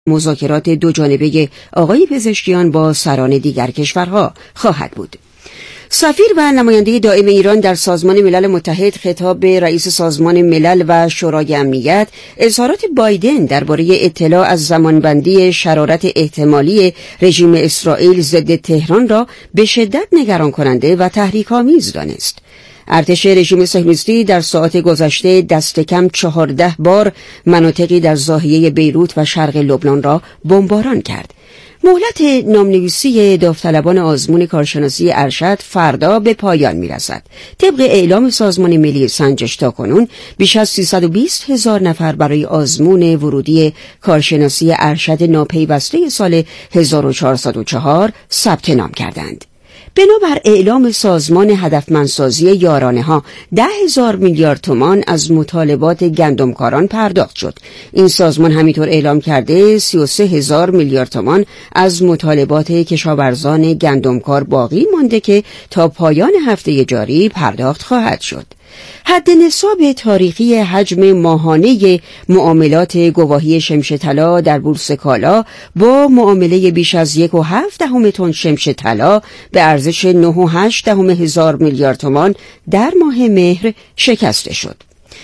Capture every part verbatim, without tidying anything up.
مذاکرات دو جانبه آقای پزشکیان با سران دیگر کشورها خواهد بود. سفیر و نماینده دائم ایران در سازمان ملل متحد خطاب به رئیس سازمان ملل و شورای امنیت اظهارات بایدن درباره اطلاع از زمانبندی شرارت احتمالی رژیم اسرائیل ضد تهران را به شدت نگران کننده و تحریک‌آمیز دانست. ارتش رژیم صهیونیستی در ساعات گذشته دست کم چهارده بار مناطقی در ناحیه بیروت و شرق لبنان را بمباران کرد. مهلت نامنویسی داوطلبان آزمون کارشناسی ارشد فردا به پایان می‌رسد. طبق اعلام سازمان ملی سنجش تاکنون بیش از سیصد و بیست هزار نفر برای آزمون ورودی کارشناسی ارشد ناپیوسته سال هزار و چهارصد و چهار ثبت نام کردند. بنابر اعلام سازمان هدفمندسازی یارانه ها ده هزار میلیارد تومان از مطالبات گندمکاران پرداخت شد. این سازمان همینطور اعلام کرده سی و سه هزار میلیارد تومان از مطالبات کشاورزان گندمکار باقی مانده که تا پایان هفته جاری پرداخت خواهد شد. حد نصاب تاریخی حجم ماهانه معاملات گواهی شمش طلا در بورس کالا با معامله بیش از یک و هفت دهم تن شمش طلا به ارزش نه و هشت دهم هزار میلیارد تومان در ماه مهر شکسته شد.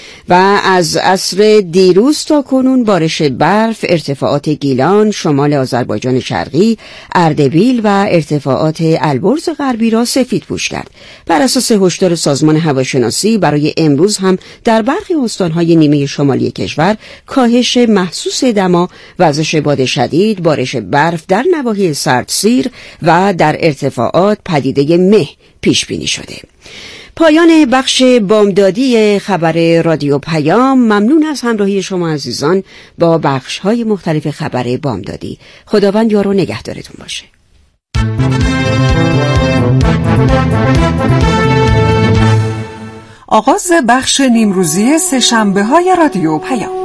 و از عصر دیروز تا کنون بارش برف، ارتفاعات گیلان، شمال آذربایجان شرقی، اردبیل و ارتفاعات البرز غربی را سفید پوش کرد. بر اساس هشدار سازمان هواشناسی برای امروز هم در برخی استانهای نیمه شمالی کشور کاهش محسوس دما، وزش باد شدید، بارش برف در نواحی سردسیر و در ارتفاعات پدیده مه پیش بینی شده. پایان بخش بامدادی خبر رادیو پیام. ممنون از همراهی شما عزیزان با بخش‌های مختلف خبر بامدادی. خداوند یار و نگهدارتون باشه. آغاز بخش نیمروزی سه‌شنبه‌های رادیو پیام.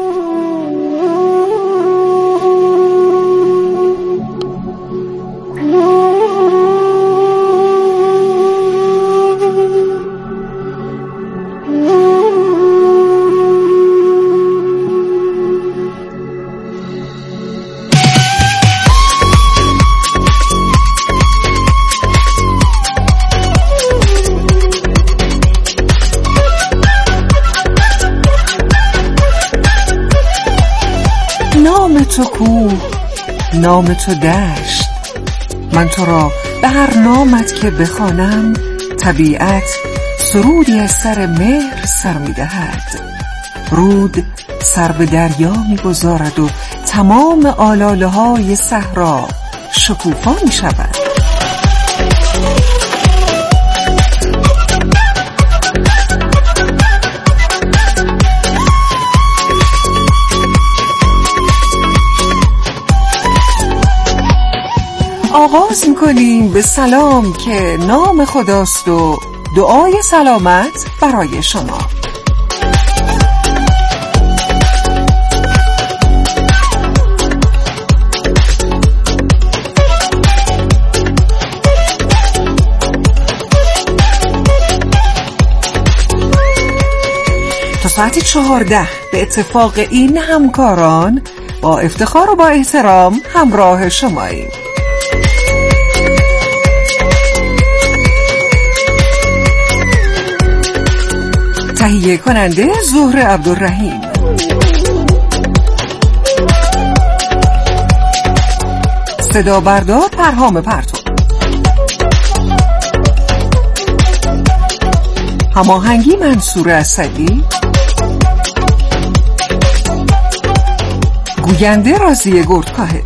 نام تو کوه، نام تو دشت، من تو را به هر نامت که بخوانم طبیعت سرودی از سر مهر سر می‌دهد. رود سر به دریا می‌گذارد و تمام آلاله‌های صحرا شکوفا می‌شود. آغاز میکنیم به سلام که نام خداست و دعای سلامت برای شما. تا ساعت چهارده به اتفاق این همکاران با افتخار و با احترام همراه شماییم. تهیه کننده زهره عبدالرحیم، صدا بردار پرهام پرتو، هماهنگی منصور اسدی، گوینده راضیه گردکاهد.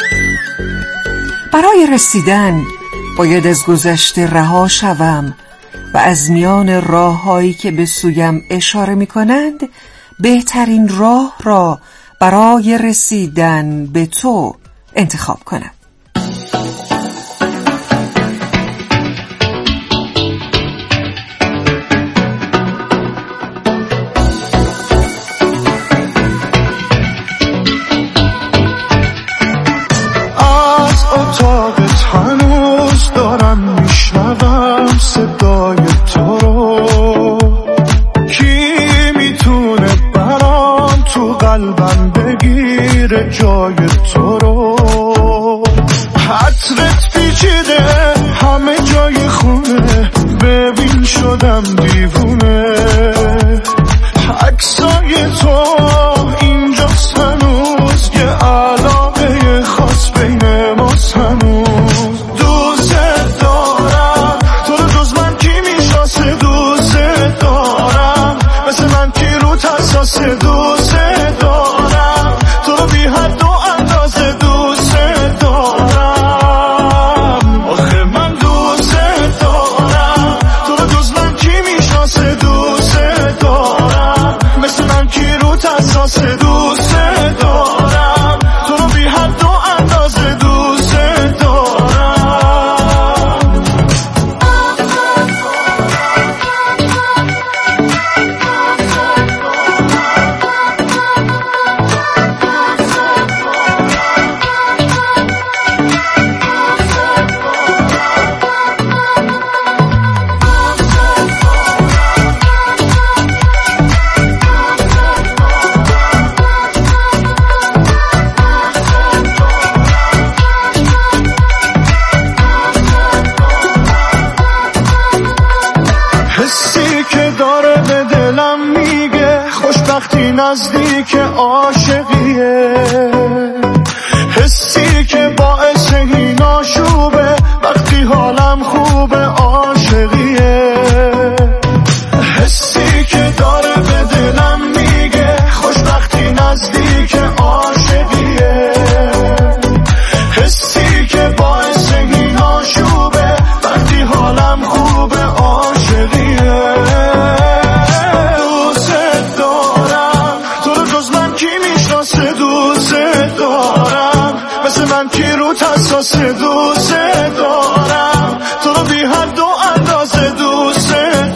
برای رسیدن باید از گذشته رها شوم، و از میان راه‌هایی که به سویم اشاره می‌کنند بهترین راه را برای رسیدن به تو انتخاب کنم. اتاقت هنوز دارم میشنوم صدای تو رو، کی میتونه برام تو قلبم بگیره جای تو رو؟ حطرت پیچیده همه جای خونه، ببین شدم دیوونه. عکسای تو اینجا هنوز یه علاقه خاص بین ماست هنوز. دوست دارم تو رو، جز من کی میشناسه؟ دوست دارم مثل من کی رو تساسه؟ دوست دارم تو رو بی حد و اندازه. دوست دارم آخه من دوست دارم تو رو، جز من کی میشناسه؟ دوست دارم مثل من کی رو تساسه؟ دوست دارم تو رو بی حد و اندازه. دوست دارم. حسی که داره به دلم میگه خوشبختی نزدیک عاشقیه، حسی که باعث این آشوبه وقتی حالم خوبه عاشقیه، حسی که داره به دلم میگه خوشبختی نزدیک عاشقیه، حسی که باعث این آشوبه وقتی حالم خوبه عاشقیه. دوست دارم تو رو، جز من کی میشناسه؟ دوست دارم مثل من کی رو تساسه؟ دوست دارم تو رو بی حد و اندازه. دوست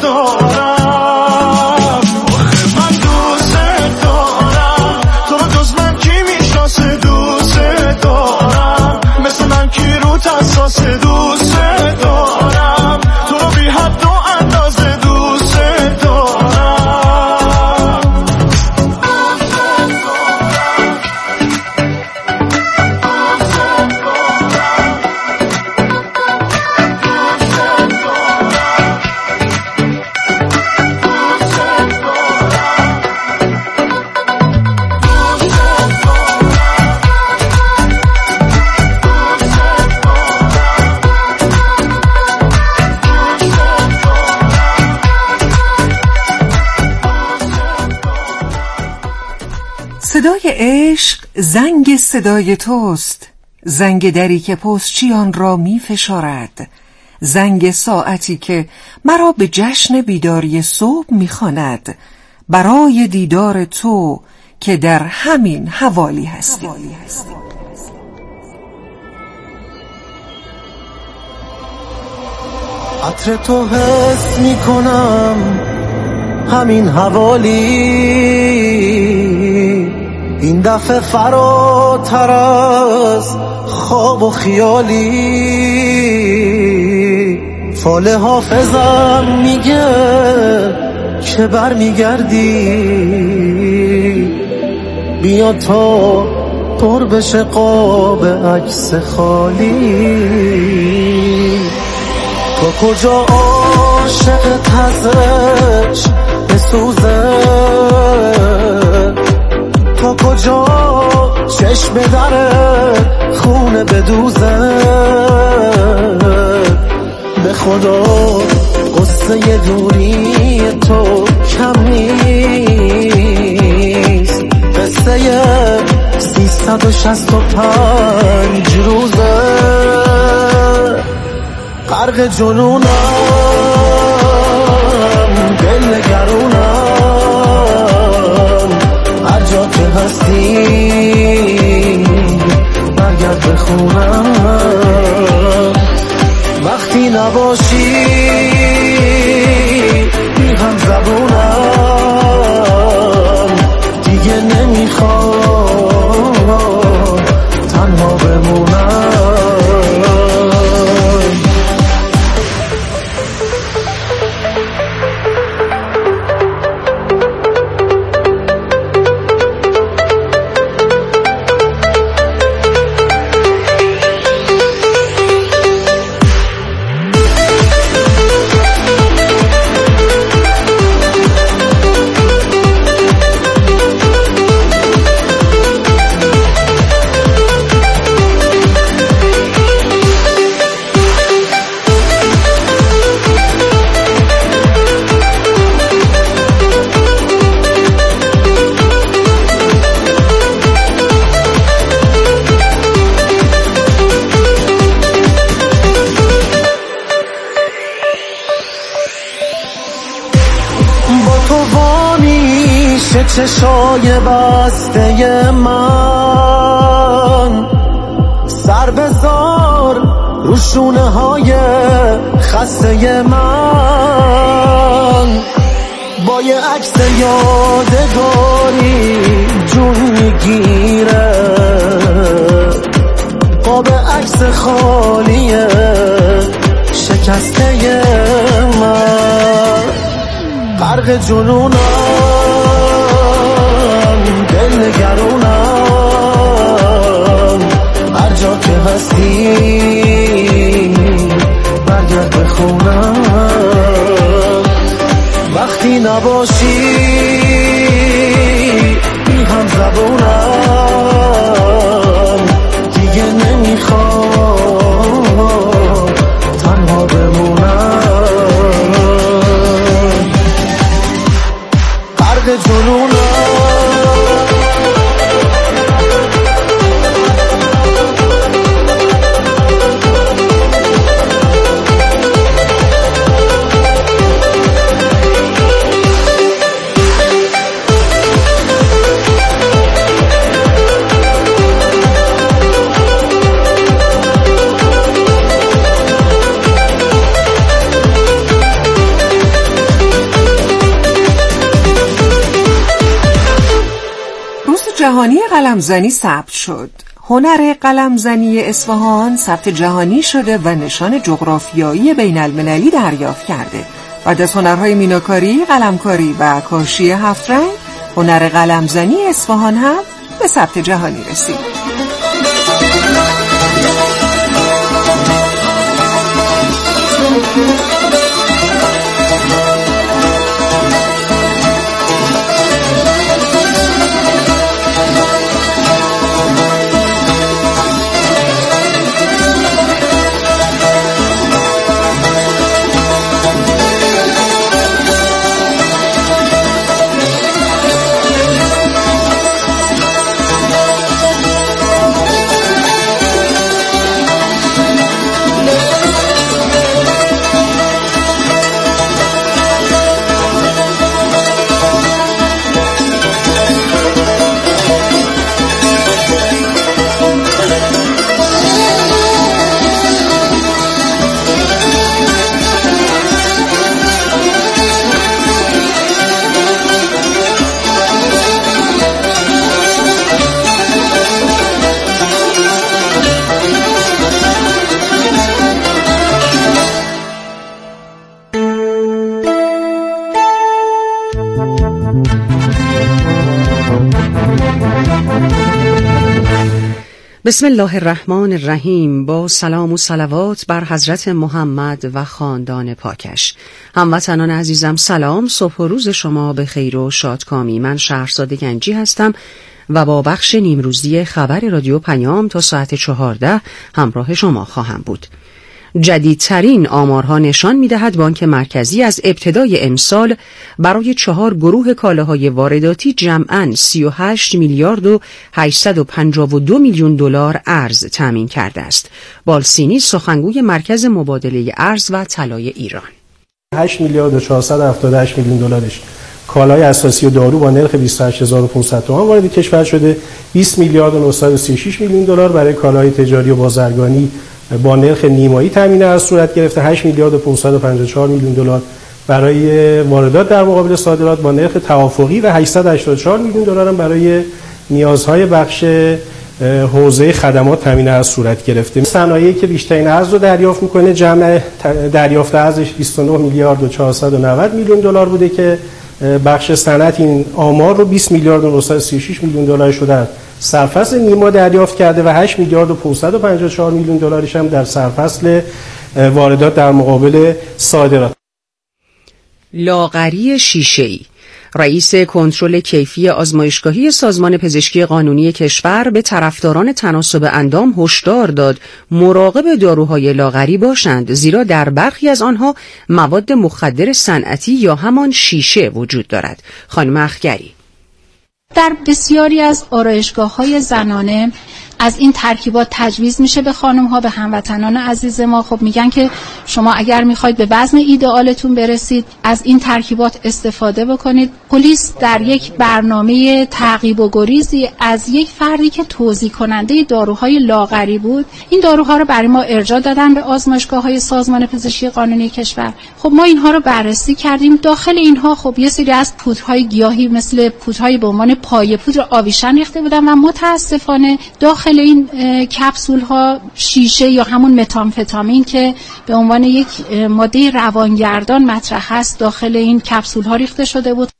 دارم آخه من دوست دارم تو رو، جز من کی میشناسه؟ دوست دارم مثل من کی رو تساسه؟ دوست دارم تو رو بی حد و اندازه. دوست دارم. صدای عشق زنگ صدای توست، زنگ دری که پستچیان را می فشارد، زنگ ساعتی که مرا به جشن بیداری صبح می خواند، برای دیدار تو که در همین حوالی هستی. عطر تو حس می کنم همین حوالی، این دفعه فراتر از خواب و خیالی. فال حافظم میگه که بر میگردی، بیا تا پر بشه قاب عکس خالی. تو کجا عاشق تزش بسوزه، تو کجا چشم دره خونه بدوزه. به خدا قصه دوری تو کم نیست، قصه سیصد و شصت و پنج روزه. غرق جنونم تو وامیشه چشای بسته من، سر بذار رو شونه های خسته من، با یه عکس یادگاری جون میگیره، قاب عکس خالیه شکسته من، غرق جنونم دل نگرونم، هر جا که هستی برگرد بخونم، وقتی نباشی بی هم زبونم، دیگه نمیخوام تنها بمونم، غرق جنونم. جهانی قلمزنی ثبت شد. هنر قلمزنی اصفهان ثبت جهانی شده و نشان جغرافیایی بین المللی دریافت کرده. بعد از هنرهای میناکاری، قلمکاری و عکاسی هفت رنگ، هنر قلمزنی اصفهان هم به ثبت جهانی رسید. بسم الله الرحمن الرحیم. با سلام و صلوات بر حضرت محمد و خاندان پاکش. هموطنان عزیزم سلام، صبح و روز شما به خیر و شادکامی. من شهرزاد گنجی هستم و با بخش نیمروزی خبر رادیو پیام تا ساعت چهارده همراه شما خواهم بود. جدیدترین آمارها نشان می‌دهد بانک مرکزی از ابتدای امسال برای چهار گروه کالاهای وارداتی جمعاً سی و هشت میلیارد و هشتصد و پنجاه و دو میلیون دلار ارز تامین کرده است. بالسینی سخنگوی مرکز مبادله ارز و طلای ایران: هشت میلیارد و چهارصد و هفتاد و هشت میلیون دلارش کالای اساسی و دارو با نرخ بیست و هشت هزار و پانصد تومان وارد کشور شده، بیست میلیارد و نهصد و سی و شش میلیون دلار برای کالای تجاری و بازرگانی با نرخ نیمایی تامین ارز صورت گرفته، هشت میلیارد و پانصد و پنجاه و چهار میلیون دلار برای واردات در مقابل صادرات با نرخ توافقی و هشتصد و هشتاد و چهار میلیون دلار هم برای نیازهای بخش حوزه خدمات تامین ارز صورت گرفته. صنایعی که بیشترین ارز رو دریافت میکنه جمع دریافت ارزش بیست و نه میلیارد و چهارصد و نود میلیون دلار بوده که بخش صنعت این آمار رو بیست میلیارد و نهصد و سی و شش میلیون دلارش رو در سرفصل نیما دریافت کرده و هشت میلیارد و پانصد و پنجاه و چهار میلیون دلارش هم در سرفصل واردات در مقابل صادرات. لاغری شیشه‌ای. رئیس کنترل کیفی آزمایشگاهی سازمان پزشکی قانونی کشور به طرفداران تناسب اندام هشدار داد مراقب داروهای لاغری باشند، زیرا در برخی از آنها مواد مخدر صنعتی یا همان شیشه وجود دارد. خانم اخگری: در بسیاری از آرایشگاه‌های زنانه از این ترکیبات تجویز میشه به خانم ها، به هموطنان عزیز ما. خب میگن که شما اگر میخواید به وزن ایدئالتون برسید از این ترکیبات استفاده بکنید. پلیس در یک برنامه تعقیب و گریزی از یک فردی که توزیع کننده داروهای لاغری بود این داروها رو برای ما ارجاع دادن به آزمایشگاه‌های سازمان پزشکی قانونی کشور. خب ما اینها رو بررسی کردیم. داخل اینها خب یه سری از پودرهای گیاهی مثل پودرهای به عنوان پایه پودر آویشن ریخته بودن و متاسفانه داخل این کپسول ها شیشه یا همون متامفتامین که به عنوان یک ماده روانگردان مطرح است داخل این کپسول ها ریخته شده بود.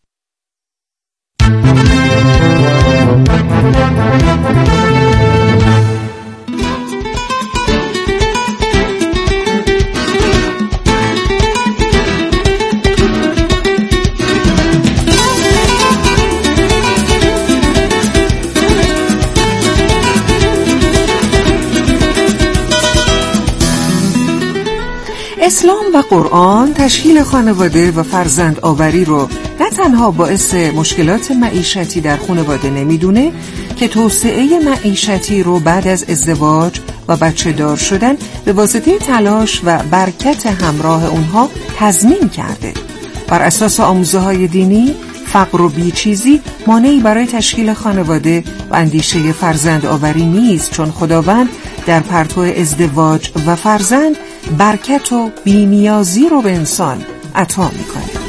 اسلام و قرآن تشکیل خانواده و فرزند آوری رو نه تنها باعث مشکلات معیشتی در خانواده نمیدونه که توسعه معیشتی رو بعد از ازدواج و بچه دار شدن به واسطه تلاش و برکت همراه اونها تضمین کرده. بر اساس آموزه‌های دینی فقر و بیچیزی مانعی برای تشکیل خانواده و اندیشه فرزند آوری نیست، چون خداوند در پرتو ازدواج و فرزند برکت و بی‌نیازی رو به انسان عطا میکنه.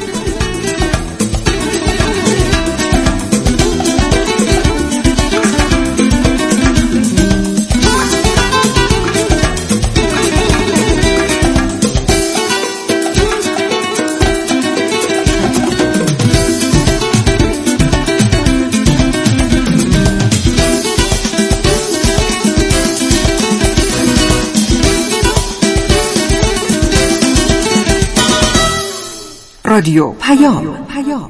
رادیو پیام پیام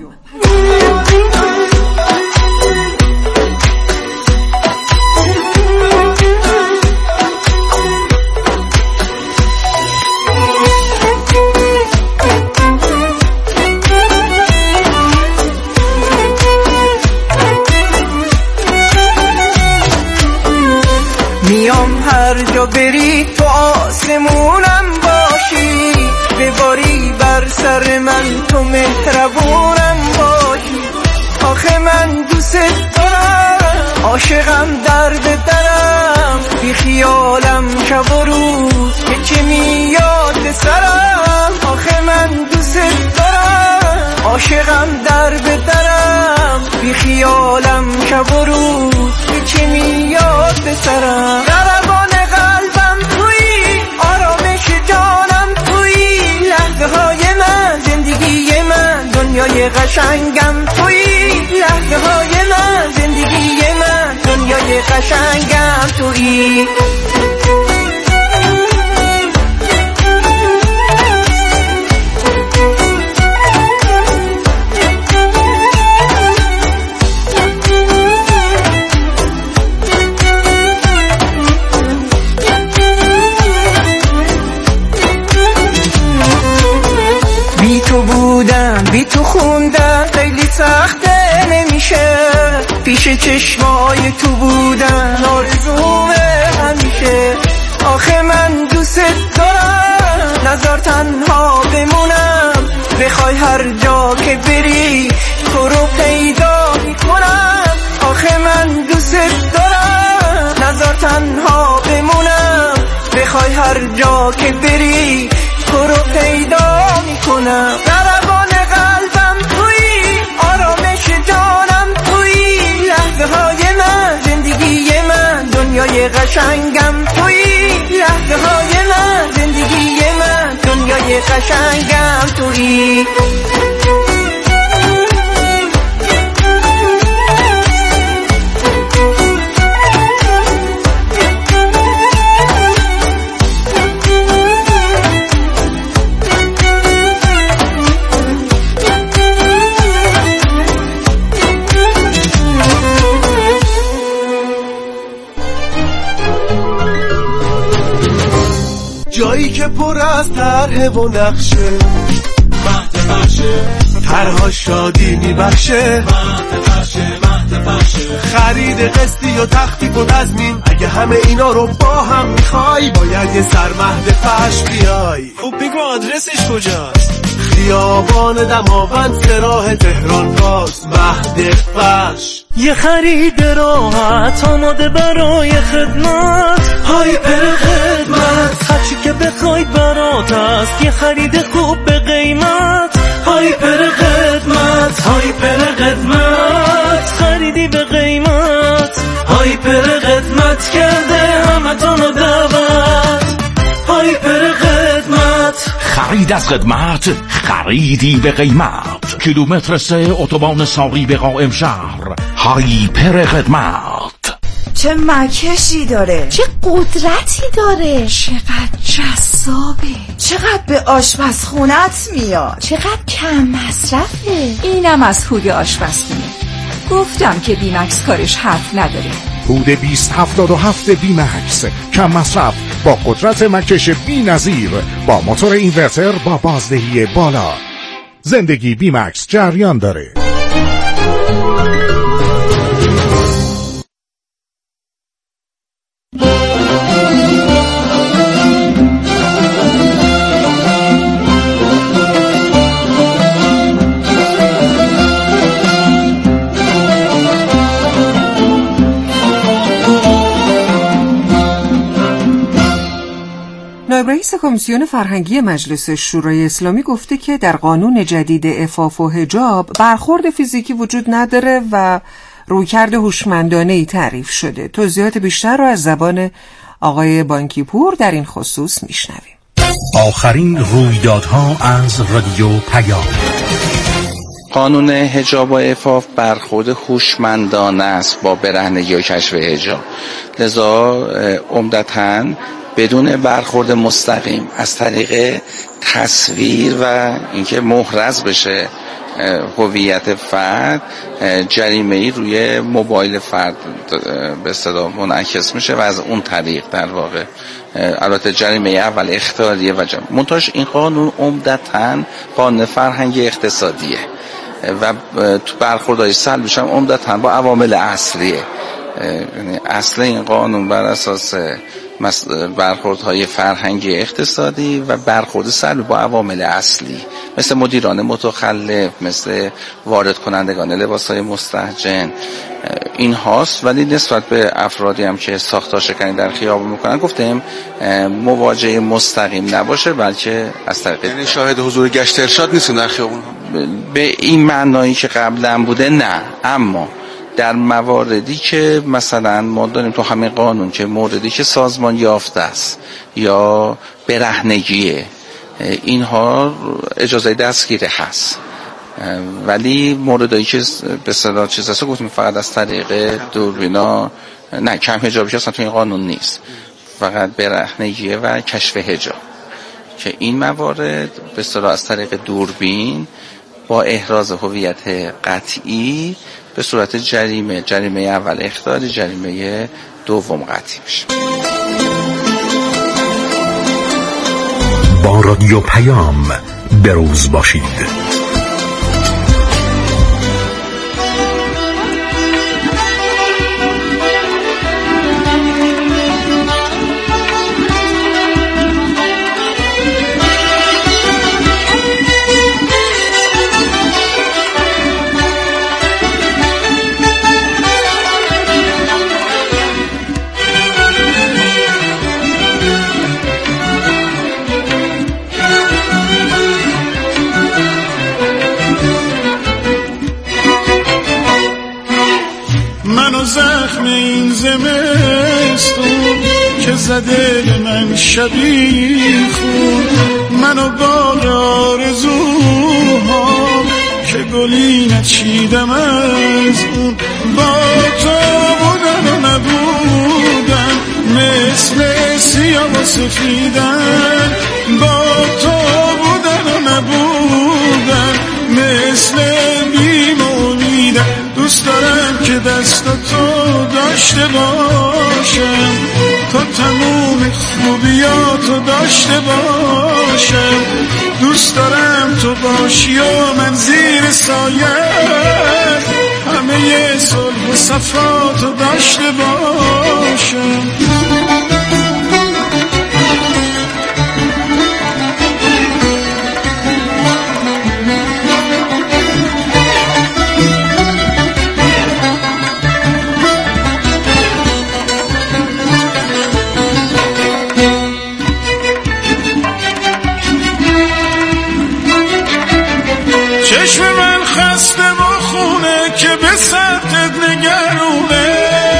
میام هر جا بری تو آسمونم باشی، بباری بر سر من تو مهربونم باشی. آخه من دوست دارم، عاشقم درد درم، بی خیالم شب و روز که چه میاد سرم. آخه من دوست دارم، عاشقم درد درم، بی خیالم شب و روز که چه میاد سرم. دربان قلبم تویی، آرامش جانم تویی، لحظه های من زندگی من، دنیای قشنگم تویی. لحظه های من زندگی من، دنیای قشنگم تویی. بی تو بودم بی تو خوندم خیلی سخته نمیشه، پیش چشمای تو بودم آرزومه همیشه. آخه من دوست دارم، نظر تنها بمونم، بخوای هر جا که بری تو رو پیدا میکنم. آخه من دوست دارم، نظر تنها بمونم، بخوای هر جا که بری تو رو پیدا میکنم. دربان قلبم تویی، آرامش جانم تویی، لحظه های من زندگی من، دنیای قشنگم تویی. لحظه های من زندگی من، دنیای قشنگم تویی. جایی که پر از طرح و نقشه، مهد بخشه، طرها شادی میبخشه، مهد بخشه، مهد فرشه. خرید قسطی و تخفیف و تضمین، اگه همه اینا رو با هم میخوای باید یه سرمهد فرش بیای. خب بگو آدرسش کجاست؟ خیابان دماوند سراح تهران باز مهد فرش. یه خرید راحت آماده برای خدمت، هایپر خدمت، هرچی که بخواید برات است. یه خرید خوب به قیمت، هایپر خدمت، هایپر خدمت، خریدی به قیمت، هایپر خدمت کرده همتون رو دعوت. هایپر خدمت، خرید از خدمت، خریدی به قیمت. کیلومتر سه اتوبان ساقی به قائم شهر. هایپر خدمت. چه مکشی داره، چه قدرتی داره، چقدر جذابه، چقدر به آشپزخونت میاد، چقدر کم مصرفه. اینم از هود آشپزخونه. گفتم که بیمکس کارش حرف نداره. هود بیست هفتاد و هفت بیمکس، کم مصرف با قدرت مکش بی نظیر، با موتور اینورتر با بازدهی بالا. زندگی بیمکس جریان داره. نایب رئیس کمیسیون فرهنگی مجلس شورای اسلامی گفته که در قانون جدید عفاف و حجاب برخورد فیزیکی وجود نداره و رویکرد هوشمندانه‌ای تعریف شده. توضیحات بیشتر را از زبان آقای بانکی پور در این خصوص میشنویم. آخرین رویدادها از رادیو پیام. قانون حجاب و عفاف برخورد هوشمندانه است با برهنگی و کشف حجاب، لذا عمدتاً بدون برخورد مستقیم از طریق تصویر و اینکه محرز بشه هویت فرد، جریمه‌ای روی موبایل فرد به اصطلاح منعکس میشه و از اون طریق در واقع البته جریمه اول اخطاریه و منتهاش این قانون عمدتاً قانون فرهنگی اقتصادیه و تو برخوردهای سلبش هم عمدتاً با عوامل اصلیه. یعنی اصل این قانون بر اساس برخوردهای فرهنگی اقتصادی و برخورد سلبی با عوامل اصلی مثل مدیران متخلف، مثل وارد کنندگان لباسهای مستهجن این هاست. ولی نسبت به افرادی هم که ساختار شکنی در خیابان میکنن گفتیم مواجهه مستقیم نباشه، بلکه از طریق یعنی شاهد حضور گشت ارشاد نیستون در خیابان به این معنایی که قبلا بوده، نه. اما در مواردی که مثلا ما داریم تو همین قانون که موردی که سازمان یافته است یا برهنگیه، اینها اجازه دستگیری هست. ولی موردی که به صدا چیز هست گفتیم فقط از طریق دوربینا، نه کم حجابی که اصلا تو این قانون نیست، فقط برهنگیه و کشف حجاب که این موارد به صدا از طریق دوربین با احراز هویت قطعی به صورت جریمه، جریمه اول اخطاری، جریمه دوم قطعی میشه. با رادیو پیام بروز باشید. زخم این زمستون که زده به من شبیه خون، منو باغ آرزوها که گلی نچیدم از اون. با تو بودن و نبودن مثل سیاه و سفیدن، با تو بودن و نبودن مثل بیم و امیدن. دوست دارم که دستاتو داشته باشم تا تموم خوبیاتو داشته باشم. دوست دارم تو باشی و من زیر سایه همه همه صلح و صفاتو داشته باشم. چشم من خسته و خونه که به سطحت نگرونه،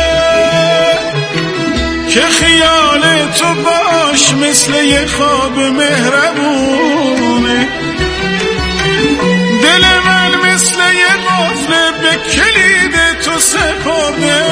که خیال تو باش مثل یه خواب مهربونه. دل من مثل یه قفل به کلید تو سپرده،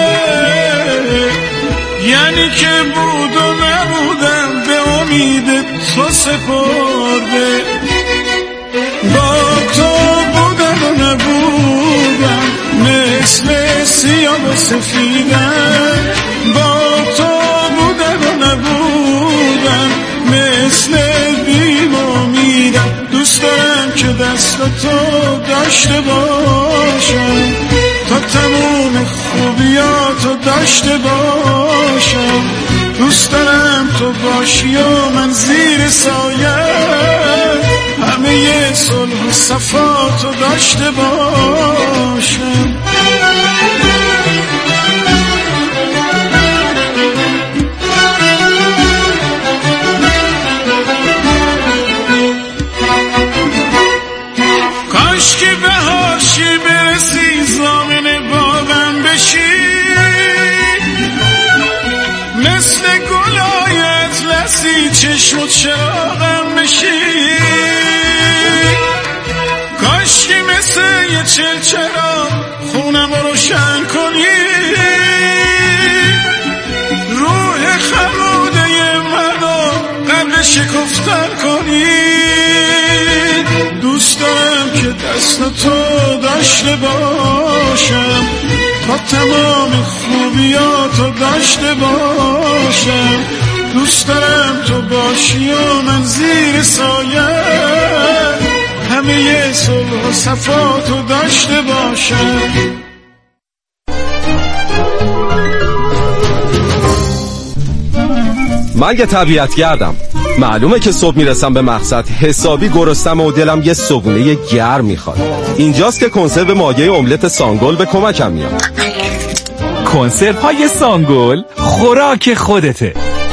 یعنی که بود و نبودم به امید تو سپرده. با تو بودم و نبودم مثل سیاه و سفیدم، با تو بودم و نبودم مثل بیم و امیدم. دوست دارم که دست تو داشته باشم، تا تموم خوبیاتو داشته باشم. دوست دارم تو باشی و من زیر سایه همه یه صلح و صفاتو داشته باشم. کاش که بهارشی برسی زامن باغم بشی، مثل گلای اطلسی چشم و چراغم بشی. کاش که مثل یه چلچراغ خونم رو روشن کنی، روح خموده منو قبل شکفتن کنی. دوست دارم که دست تو داشته باشم، تا تمام خوبیاتو داشته باشم. دوست دارم تو باشی و من زیر سایه همه یه صلح و صفاتو داشته باشم. من یه طبیعت گردم، معلومه که صبح میرسم به مقصد حسابی گرسنم و دلم یه صبحونه گرم میخواد. اینجاست که کنسرو ماهی املت سانگل به کمکم میاد. کنسرو های سانگل خوراک خودته.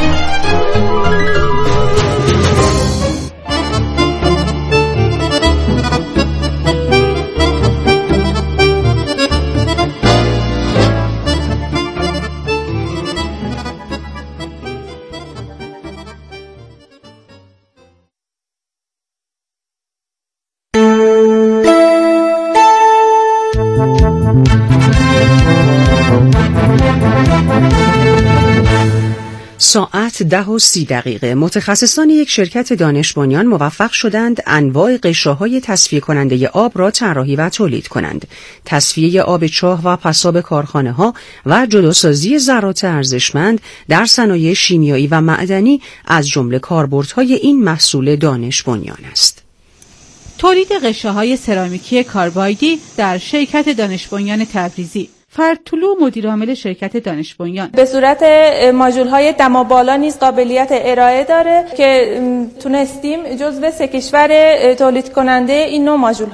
ساعت ده و سی دقیقه متخصصان یک شرکت دانش بنیان موفق شدند انواع غشاهای تصفیه کننده آب را طراحی و تولید کنند. تصفیه آب چاه و پساب کارخانه ها و جداسازی ذرات ارزشمند در صنایع شیمیایی و معدنی از جمله کاربردهای این محصول دانش بنیان است. تولید غشاهای سرامیکی کاربایدی در شرکت دانش بنیان تبریزی. فرطلو مدیر عامل شرکت دانش بنیان: به صورت ماژول های دما بالا نیز قابلیت ارائه داره که تونستیم جزو سه کشور تولید کننده این نوع ماژول